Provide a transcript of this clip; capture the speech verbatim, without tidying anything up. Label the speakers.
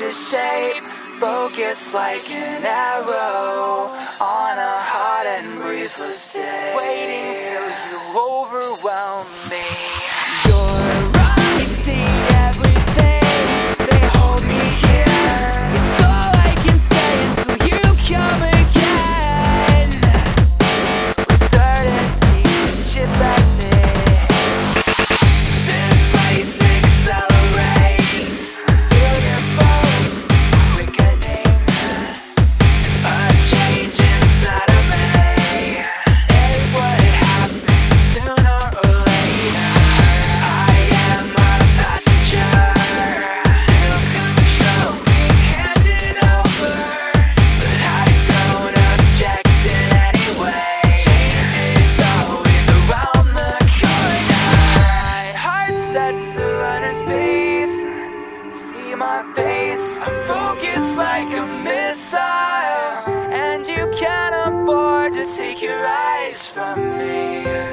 Speaker 1: the shape, focus like an arrow on a hot and breezeless day, waiting till you overwhelm me. Your eyes see everything, they hold me here. It's all I can say until you come again. With certainty, shit that day. This place accelerates. Feel your pulse quickening. A change inside of me. It would happen sooner or later. I am a passenger. Feel control being handed over, but I don't object in any way. Change is always around the corner. My heart sets a runner's pace. See my face, I'm focused like a missile, and you can't afford to take your eyes from me.